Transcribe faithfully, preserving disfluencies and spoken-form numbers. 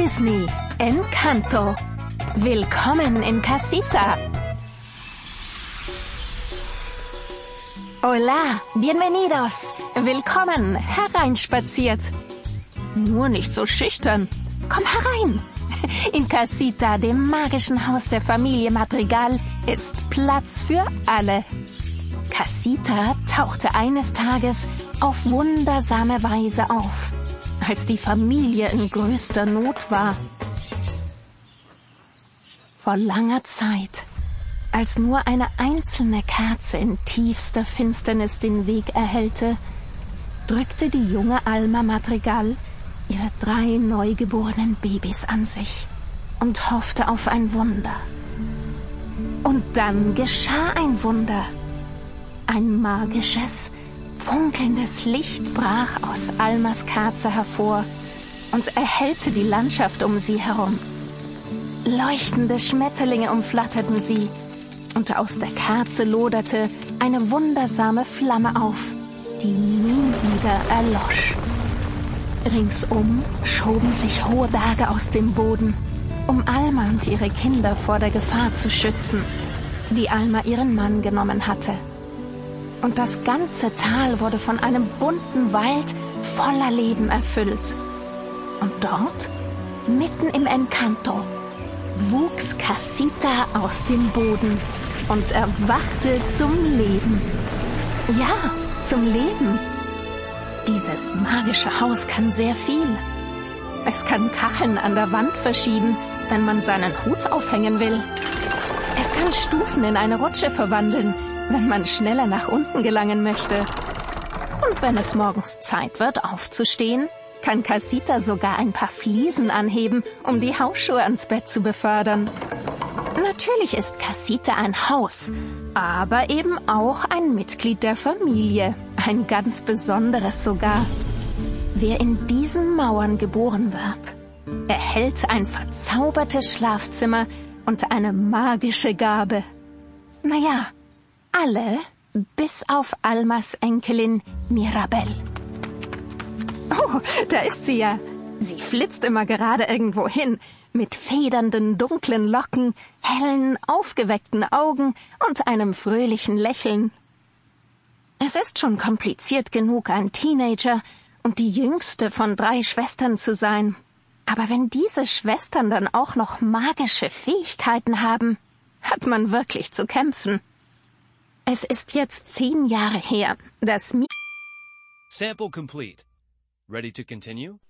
Disney Encanto. Willkommen in Casita. Hola, bienvenidos. Willkommen, hereinspaziert. Nur nicht so schüchtern. Komm herein. In Casita, dem magischen Haus der Familie Madrigal, ist Platz für alle. Casita tauchte eines Tages auf wundersame Weise auf, als die Familie in größter Not war. Vor langer Zeit, als nur eine einzelne Kerze in tiefster Finsternis den Weg erhellte, drückte die junge Alma Madrigal ihre drei neugeborenen Babys an sich und hoffte auf ein Wunder. Und dann geschah ein Wunder. Ein magisches, funkelndes Licht brach aus Almas Kerze hervor und erhellte die Landschaft um sie herum. Leuchtende Schmetterlinge umflatterten sie, und aus der Kerze loderte eine wundersame Flamme auf, die nie wieder erlosch. Ringsum schoben sich hohe Berge aus dem Boden, um Alma und ihre Kinder vor der Gefahr zu schützen, die Alma ihren Mann genommen hatte. Und das ganze Tal wurde von einem bunten Wald voller Leben erfüllt. Und dort, mitten im Encanto, wuchs Casita aus dem Boden und erwachte zum Leben. Ja, zum Leben. Dieses magische Haus kann sehr viel. Es kann Kacheln an der Wand verschieben, wenn man seinen Hut aufhängen will. Es kann Stufen in eine Rutsche verwandeln, wenn man schneller nach unten gelangen möchte. Und wenn es morgens Zeit wird, aufzustehen, kann Casita sogar ein paar Fliesen anheben, um die Hausschuhe ans Bett zu befördern. Natürlich ist Casita ein Haus, aber eben auch ein Mitglied der Familie, ein ganz besonderes sogar. Wer in diesen Mauern geboren wird, erhält ein verzaubertes Schlafzimmer und eine magische Gabe. Naja, alle bis auf Almas Enkelin Mirabel. Oh, da ist sie ja. Sie flitzt immer gerade irgendwo hin, mit federnden, dunklen Locken, hellen, aufgeweckten Augen und einem fröhlichen Lächeln. Es ist schon kompliziert genug, ein Teenager und die jüngste von drei Schwestern zu sein. Aber wenn diese Schwestern dann auch noch magische Fähigkeiten haben, hat man wirklich zu kämpfen. Es ist jetzt zehn Jahre her, dass Mi... Sample complete. Ready to continue?